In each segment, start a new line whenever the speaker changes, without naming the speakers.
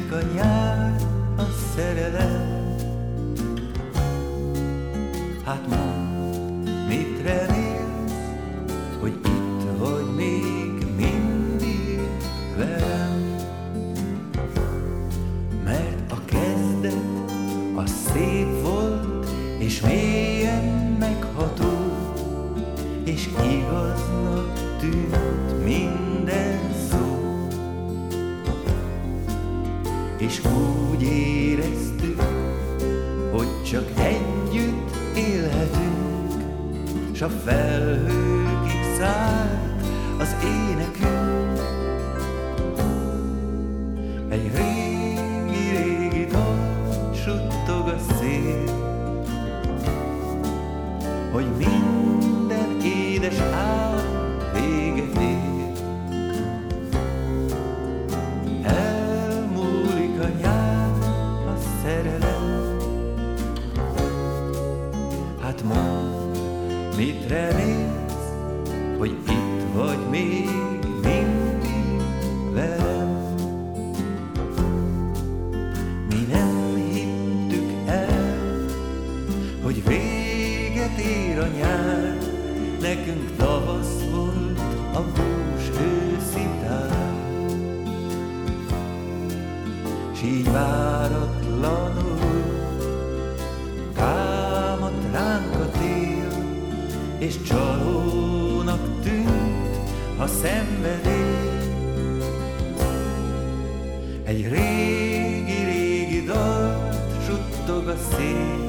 Elmúlik a nyár, a szerelem. Hát mondd, mit remélsz, hogy itt vagy még mindig velem. Mert a kezdet az szép volt, és mélyen megható, és igaznak tűnt minden szó. És úgy éreztük, hogy csak együtt élhetünk, s a felhőkig szállt az énekünk. Egy régi dal suttog a szél, hogy minden édes álom véget ér. Elmúlik a nyár, a szerelem. Hát mondd, mit remélsz, hogy itt vagy még mindig velem. Mi nem hittük el, hogy véget ér a nyár, nekünk tavasz volt a bús őszi tár. S így váratlanul támadt ránk a tél, és csalónak tűnt a szenvedély. Egy régi dalt suttog a szél,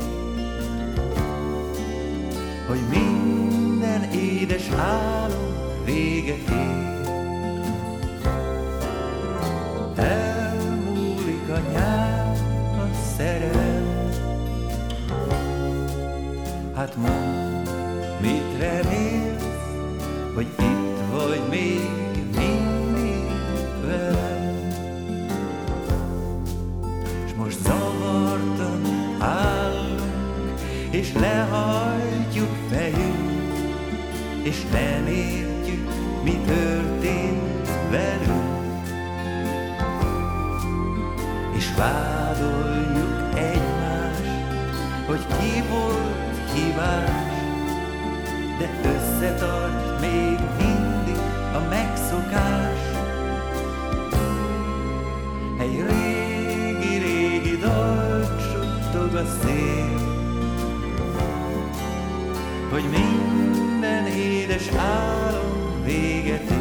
hogy minden édes álom véget ér. Elmúlik a nyár, a szerelem. Hát mondd, mit remélsz, hogy itt vagy még mindig velem. S most zavartan állunk, és lehajtjuk fejünk, és nem értjük, mi történt velünk. És vádoljuk egymást, hogy ki volt hibás, de összetart még mindig a megszokás. Egy régi dalt suttog a szél, hogy minden édes álom véget ér.